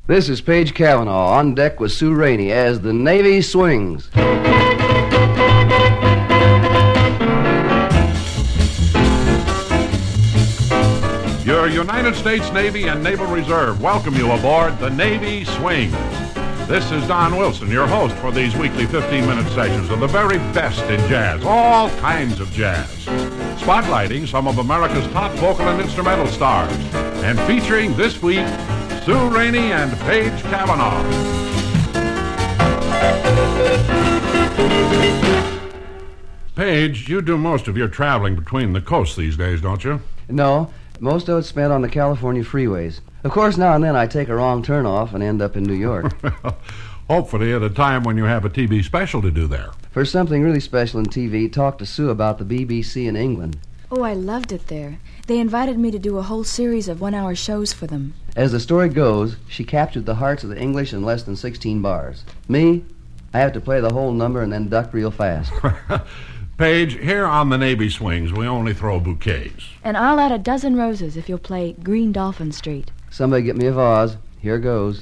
This is Paige Cavanaugh on deck with Sue Rainey as the Navy swings. Your United States Navy and Naval Reserve welcome you aboard the Navy Swings. This is Don Wilson, your host for these weekly 15-minute sessions of the very best in jazz, all kinds of jazz, spotlighting some of America's top vocal and instrumental stars, and featuring this week Sue Rainey and Paige Cavanaugh. Paige, you do most of your traveling between the coasts these days, don't you? No, most of it's spent on the California freeways. Of course, now and then I take a wrong turn off and end up in New York. Hopefully at a time when you have a TV special to do there. For something really special in TV, talk to Sue about the BBC in England. Oh, I loved it there. They invited me to do a whole series of one-hour shows for them. As the story goes, she captured the hearts of the English in less than 16 bars. Me, I have to play the whole number and then duck real fast. Paige, here on the Navy Swings, we only throw bouquets. And I'll add a dozen roses if you'll play Green Dolphin Street. Somebody get me a vase. Here goes.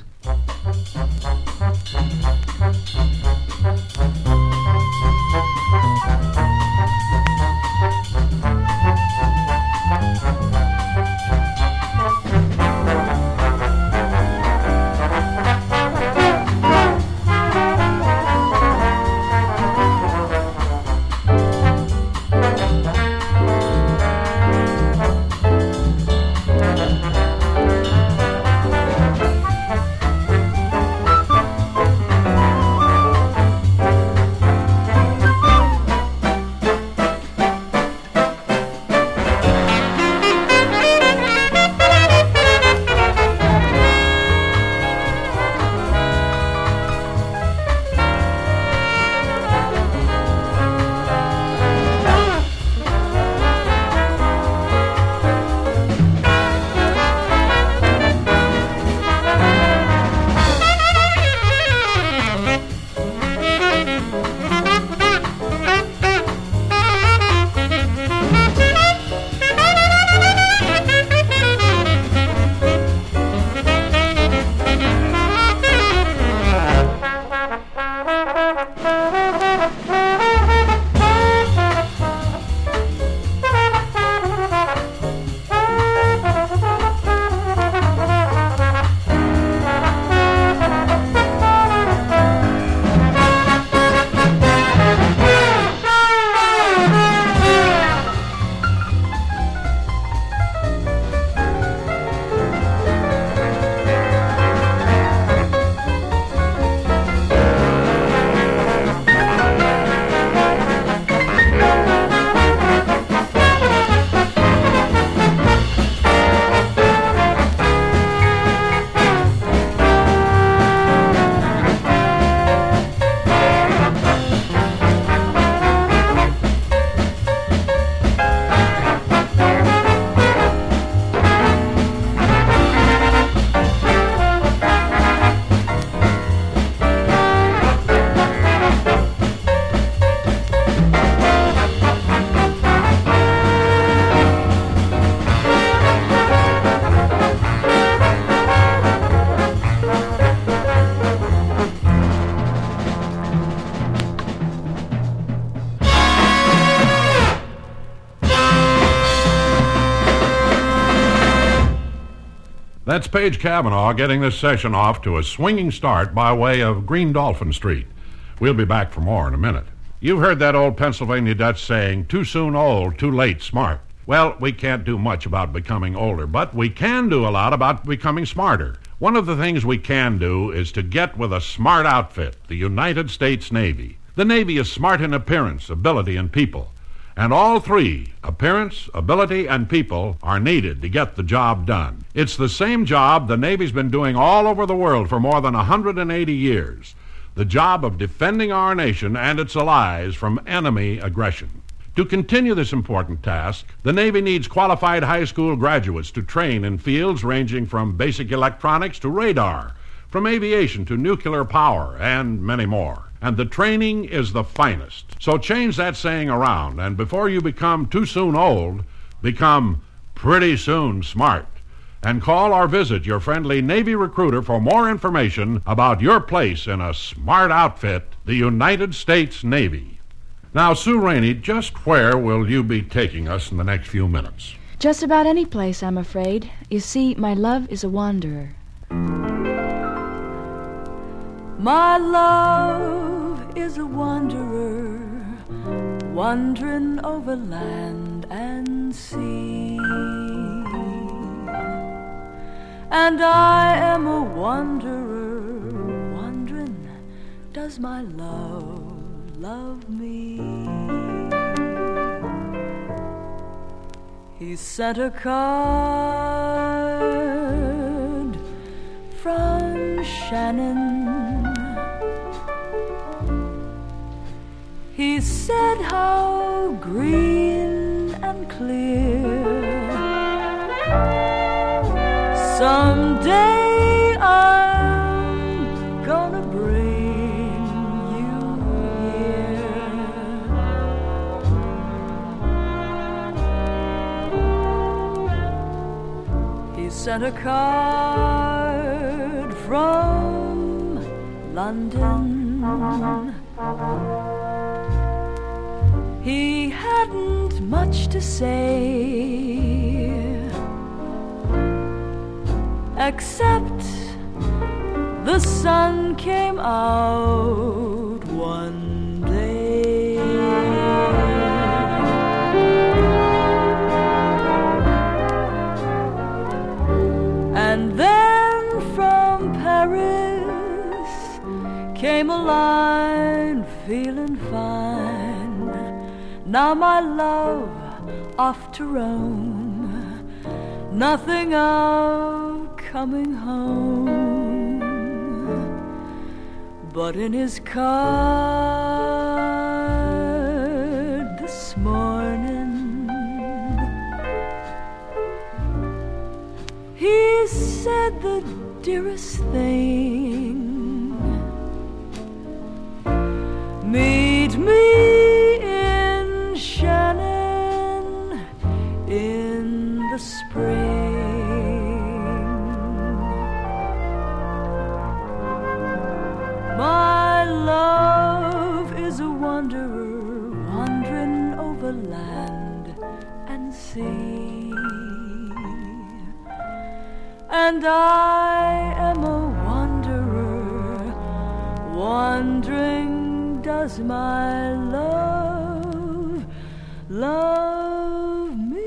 That's Paige Cavanaugh getting this session off to a swinging start by way of Green Dolphin Street. We'll be back for more in a minute. You've heard that old Pennsylvania Dutch saying, too soon old, too late smart. Well, we can't do much about becoming older, but we can do a lot about becoming smarter. One of the things we can do is to get with a smart outfit, the United States Navy. The Navy is smart in appearance, ability, and people. And all three, appearance, ability, and people, are needed to get the job done. It's the same job the Navy's been doing all over the world for more than 180 years. The job of defending our nation and its allies from enemy aggression. To continue this important task, the Navy needs qualified high school graduates to train in fields ranging from basic electronics to radar, from aviation to nuclear power, and many more. And the training is the finest. So change that saying around, and before you become too soon old, become pretty soon smart. And call or visit your friendly Navy recruiter for more information about your place in a smart outfit, the United States Navy. Now, Sue Rainey, just where will you be taking us in the next few minutes? Just about any place, I'm afraid. You see, my love is a wanderer. My love is a wanderer, wandering over land and sea. And I am a wanderer, wondering, does my love me? He sent a card from Shannon. He said how green and clear someday I'm gonna bring you here. He sent a card from London. He hadn't much to say, except the sun came out one day. And then from Paris came a line, feeling fine. Now my love off to Rome, nothing of coming home. But in his card this morning, he said the dearest thing: meet me in Shannon in the spring. My love is a wanderer, wandering over land and sea. And I am a wanderer, wondering, does my love me?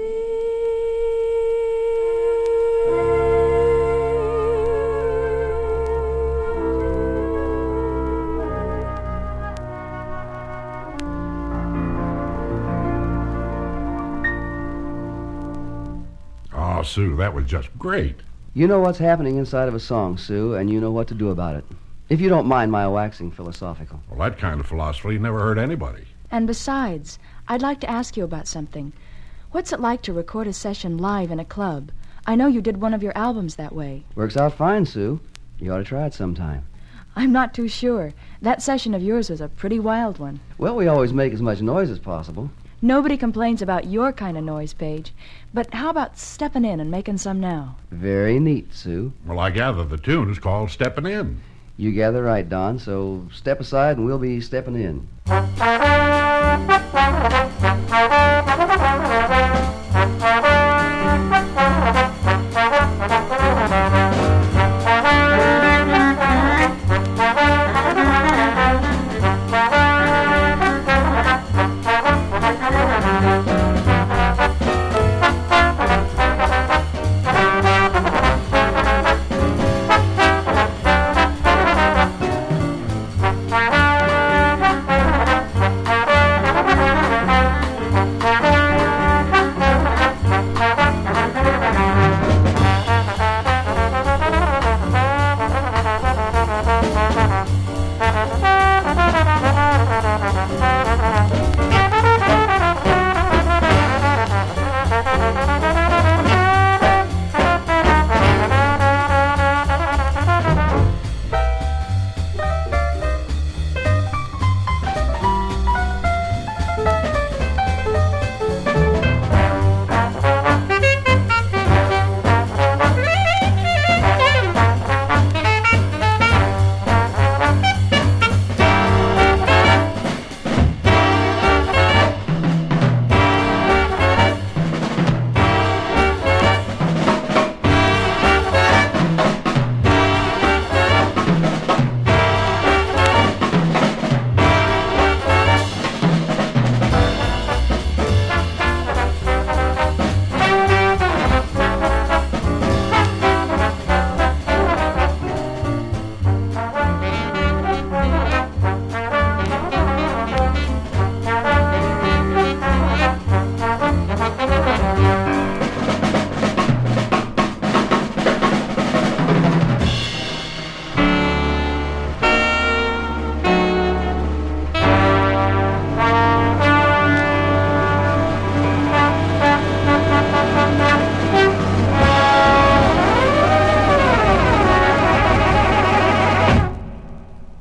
Oh, Sue, that was just great. You know what's happening inside of a song, Sue, and you know what to do about it. If you don't mind my waxing philosophical. Well, that kind of philosophy never hurt anybody. And besides, I'd like to ask you about something. What's it like to record a session live in a club? I know you did one of your albums that way. Works out fine, Sue. You ought to try it sometime. I'm not too sure. That session of yours was a pretty wild one. Well, we always make as much noise as possible. Nobody complains about your kind of noise, Paige. But how about stepping in and making some now? Very neat, Sue. Well, I gather the tune is called Steppin' In. You gather right, Don, so step aside and we'll be stepping in.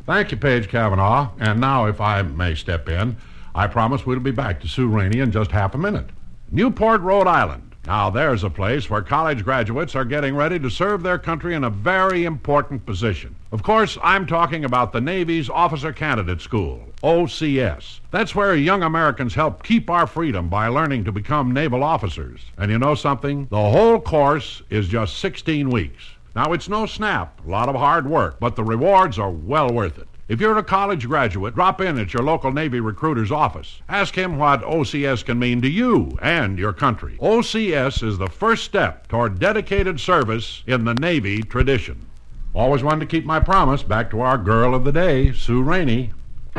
Thank you, Paige Cavanaugh. And now, if I may step in, I promise we'll be back to Sue Rainey in just half a minute. Newport, Rhode Island. Now, there's a place where college graduates are getting ready to serve their country in a very important position. Of course, I'm talking about the Navy's Officer Candidate School, OCS. That's where young Americans help keep our freedom by learning to become naval officers. And you know something? The whole course is just 16 weeks. Now, it's no snap, a lot of hard work, but the rewards are well worth it. If you're a college graduate, drop in at your local Navy recruiter's office. Ask him what OCS can mean to you and your country. OCS is the first step toward dedicated service in the Navy tradition. Always wanted to keep my promise. Back to our girl of the day, Sue Rainey.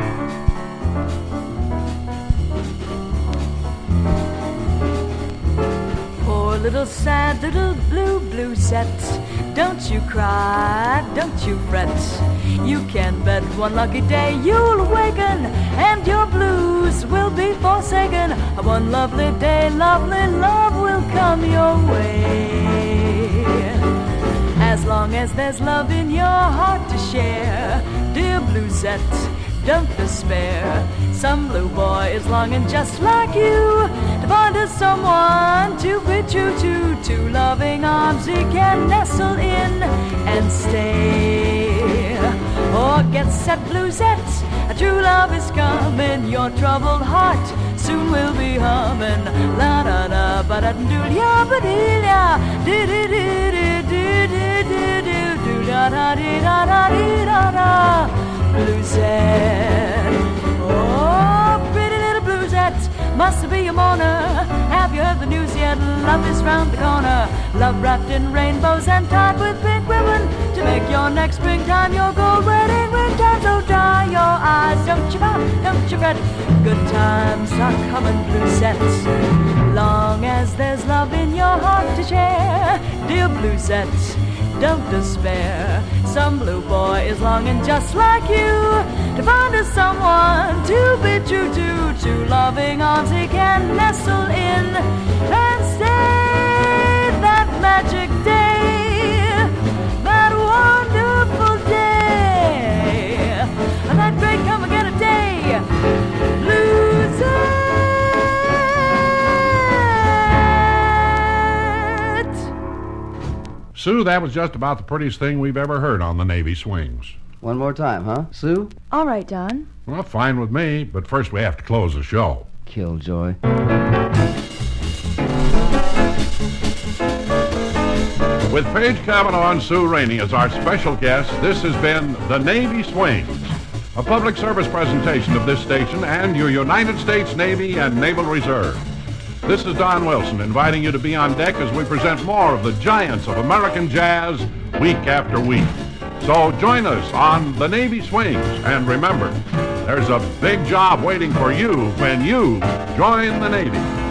Poor little sad little blue set. Don't you cry, don't you fret. You can bet one lucky day you'll awaken and your blues will be forsaken. One lovely day, lovely love will come your way. As long as there's love in your heart to share, dear Bluesette, don't despair. Some blue boy is longing just like you to find us someone to be true to. Two loving arms he can nestle in and stay. Oh, get set, Bluesette, a true love is coming. Your troubled heart soon will be humming. La da da ba da doo ya ba dee ya dee dee dee dee dee dee dee dee doo da da dee da da dee da da. Bluesette, oh pretty little Bluesette, must be a mourner. Have you heard the news yet? Love is round the corner. Love wrapped in rainbows and tied with pink ribbon to make your next springtime your gold wedding ring. Time so dry your eyes, don't you pout, don't you fret. Good times are coming, Bluesette, long as there's love in your heart to share. Dear Bluesette, don't despair. Some blue boy is longing just like you to find us someone to be true to. Two loving arms he can nestle in and stay that magic day, that wonderful day, that great come again a day. Bluesette. Sue, that was just about the prettiest thing we've ever heard on the Navy Swings. One more time, huh? Sue? All right, Don. Well, fine with me, but first we have to close the show. Killjoy. With Paige Cavanaugh and Sue Rainey as our special guests, this has been The Navy Swings, a public service presentation of this station and your United States Navy and Naval Reserve. This is Don Wilson inviting you to be on deck as we present more of the giants of American jazz week after week. So join us on The Navy Swings, and remember, there's a big job waiting for you when you join the Navy.